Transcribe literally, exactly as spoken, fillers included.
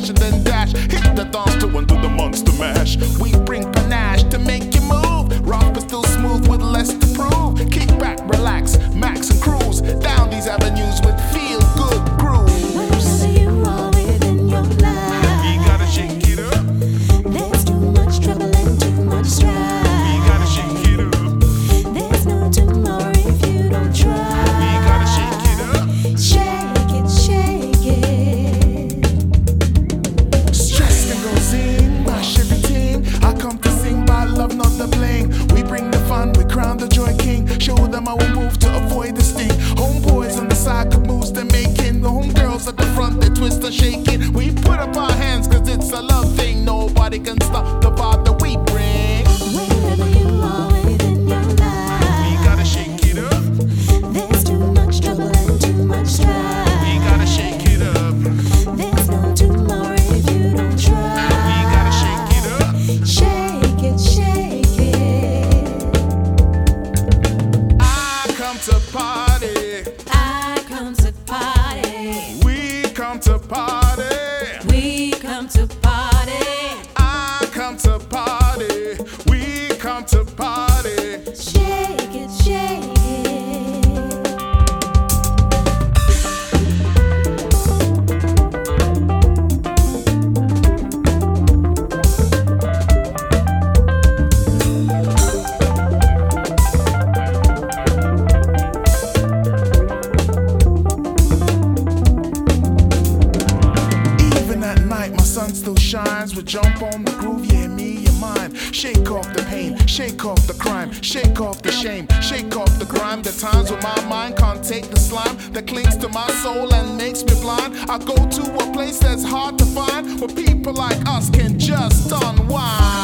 crash and then dash. Hit the dance to and do the monster mash. We bring panache to make you move. Rough but still smooth with less to prove. Kick back, relax, max and cruise down these avenues with feel good grooves. Wherever you are within your life, You gotta shake it up. there's too much trouble and too much strife. You gotta shake it up. There's no tomorrow if you don't try. You gotta shake it up. Shake it, shake it. Stress can go sing, rush everything. I come to sing by love, not the bling. We bring the fun, we crown the joy king. Show them how we move to avoid the sting. Homeboys on the side, good moves they're making. The homegirls at the front, they twist and shaking. We put up our hands cause it's a love thing. Nobody can stop the vibe that we bring. Wherever you are within your life, You gotta shake it up. there's too much trouble and too much strife. You gotta shake it up. There's no tomorrow if you don't try. You gotta shake it up. Shake it, shake it. I come to party. I come to party. We come to party. We come to party. I come to party. We come to party. Shake it, shake it. Even at night, my sun still shines. We jump on the groove, yeah, me and mine. Shake off the pain, shake off the crime, shake off the shame, shake off the grime. The times when my mind can't take the slime that clings to my soul and makes me blind. I go to a place that's hard to find where people like us can just unwind.